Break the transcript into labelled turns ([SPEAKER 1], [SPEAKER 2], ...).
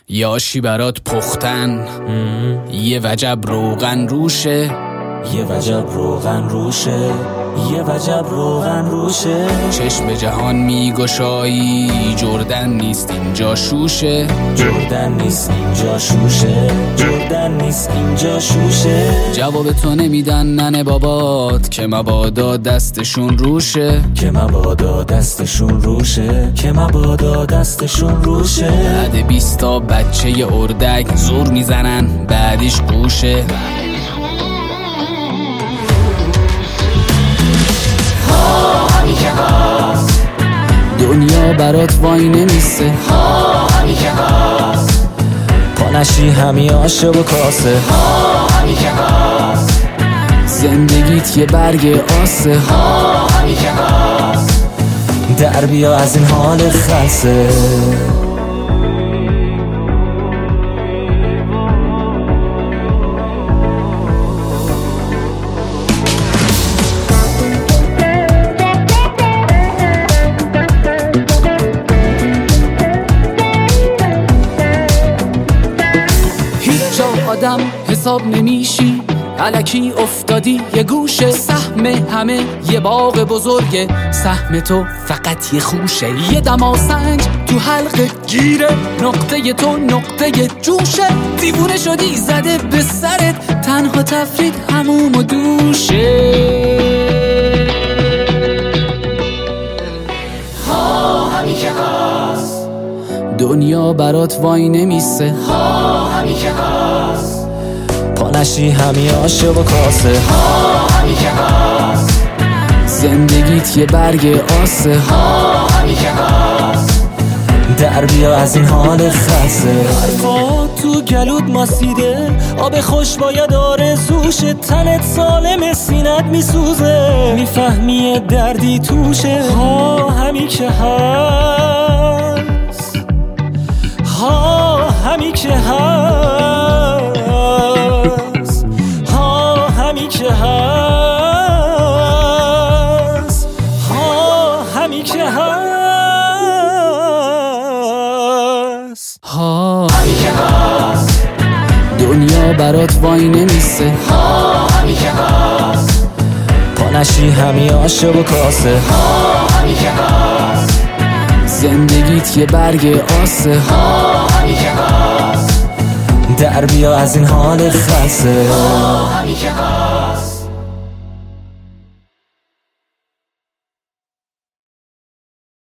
[SPEAKER 1] یاشی برات پختن یه وجب روغن روشه،
[SPEAKER 2] یه وجب روغن روشه، یه وجب روغن روشه.
[SPEAKER 1] چشم جهان میگشایی جردن نیست اینجا شوشه،
[SPEAKER 2] جردن نیست اینجا شوشه، جردن نیست اینجا شوشه.
[SPEAKER 1] جواب تو نمیدن ننه بابات که مبادا دستشون روشه،
[SPEAKER 2] که مبادا دستشون روشه، که مبادا دستشون روشه.
[SPEAKER 1] بعد 20 تا بچه اردک زور میزنن بعدیش قوشه. دنیا برات وای نمیسته،
[SPEAKER 2] حالی که هست پانشی همی آشه و کاسه، حالی که هست
[SPEAKER 1] زندگیت یه برگ آسه،
[SPEAKER 2] حالی که هست در بیا از این حال خلصه.
[SPEAKER 1] آدم حساب نمیشی الکی افتادی یه گوشه، سهم همه یه باغ بزرگه، سهم تو فقط یه خوشه. یه دماسنج تو حلقه گیره، نقطه تو نقطه جوشه. دیوونه شدی زده به سرت، تنها تفرید هموم و دوشه.
[SPEAKER 2] همی که هست
[SPEAKER 1] دنیا برات وای نمیسته،
[SPEAKER 2] همی که هست پانشی همی آشه و کاسه، همی که هست
[SPEAKER 1] زندگیت یه برگ آسه،
[SPEAKER 2] همی که هست در بیا از این حال خلصه. حرفا تو گلود ماسیده، آب خوش باید آرزوشه، تنت سالم سینت میسوزه، میفهمی دردی توشه. همی که هست، همی که هست، همی که هست، همی که هست، همی که هست
[SPEAKER 1] دنیا برات وای نمیسته،
[SPEAKER 2] همی که هست پانشی همی آشه و کاسه، همی که هست
[SPEAKER 1] زندگیت یه برگ آسه،
[SPEAKER 2] همی که هست در بیا از این حال خلصه.